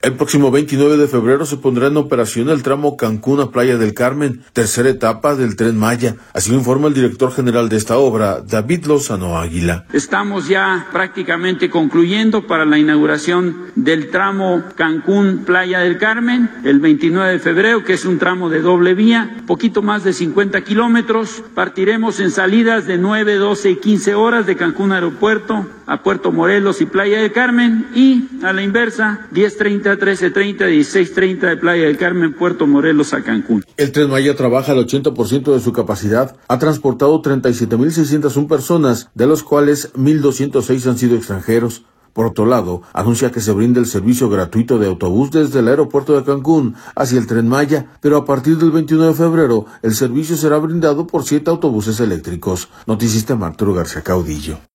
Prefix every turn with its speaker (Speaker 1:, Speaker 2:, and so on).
Speaker 1: El próximo 29 de febrero se pondrá en operación el tramo Cancún a Playa del Carmen, tercera etapa del Tren Maya. Así lo informa el director general de esta obra, David Lozano Águila.
Speaker 2: Estamos ya prácticamente concluyendo para la inauguración del tramo Cancún Playa del Carmen el 29 de febrero, que es un tramo de doble vía, poquito más de 50 kilómetros. Partiremos en salidas de 9, 12 y 15 horas de Cancún Aeropuerto a Puerto Morelos y Playa del Carmen, y a la inversa, 10:30, 13:30, 16:30 de Playa del Carmen, Puerto Morelos a Cancún.
Speaker 1: El Tren Maya trabaja al 80% de su capacidad. Ha transportado 37.601 personas, de los cuales 1.206 han sido extranjeros. Por otro lado, anuncia que se brinda el servicio gratuito de autobús desde el aeropuerto de Cancún hacia el Tren Maya, pero a partir del 21 de febrero el servicio será brindado por 7 autobuses eléctricos. Noticista Arturo García Caudillo.